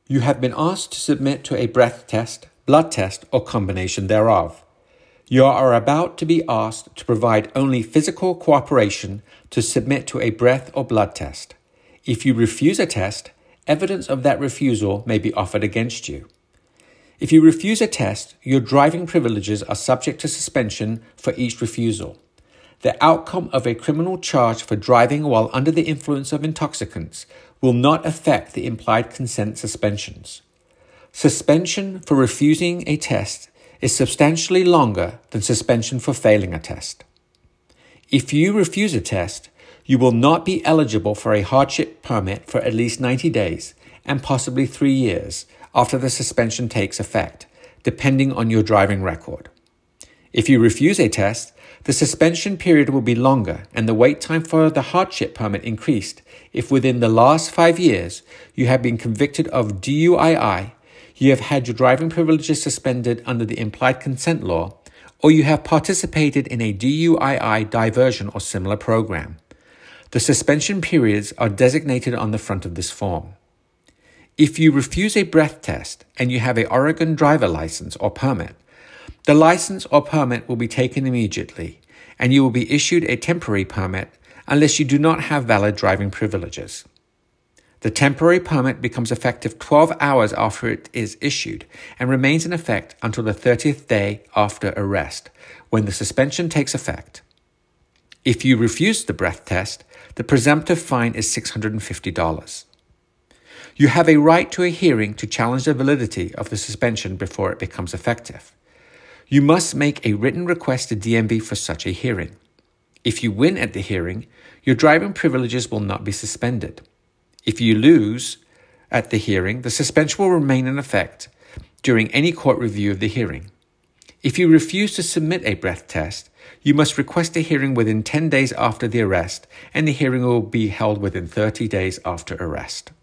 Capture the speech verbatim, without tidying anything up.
You have been asked to submit to a breath test, blood test, or combination thereof. You are about to be asked to provide only physical cooperation to submit to a breath or blood test. If you refuse a test, evidence of that refusal may be offered against you. If you refuse a test, your driving privileges are subject to suspension for each refusal. The outcome of a criminal charge for driving while under the influence of intoxicants will not affect the implied consent suspensions. Suspension for refusing a test is substantially longer than suspension for failing a test. If you refuse a test, you will not be eligible for a hardship permit for at least ninety days and possibly three years after the suspension takes effect, depending on your driving record. If you refuse a test, the suspension period will be longer and the wait time for the hardship permit increased if within the last five years you have been convicted of D U I I, you have had your driving privileges suspended under the implied consent law, or you have participated in a D U I I diversion or similar program. The suspension periods are designated on the front of this form. If you refuse a breath test and you have an Oregon driver license or permit, the license or permit will be taken immediately, and you will be issued a temporary permit unless you do not have valid driving privileges. The temporary permit becomes effective twelve hours after it is issued and remains in effect until the thirtieth day after arrest, when the suspension takes effect. If you refuse the breath test, the presumptive fine is six hundred fifty dollars. You have a right to a hearing to challenge the validity of the suspension before it becomes effective. You must make a written request to D M V for such a hearing. If you win at the hearing, your driving privileges will not be suspended. If you lose at the hearing, the suspension will remain in effect during any court review of the hearing. If you refuse to submit a breath test, you must request a hearing within ten days after the arrest, and the hearing will be held within thirty days after arrest.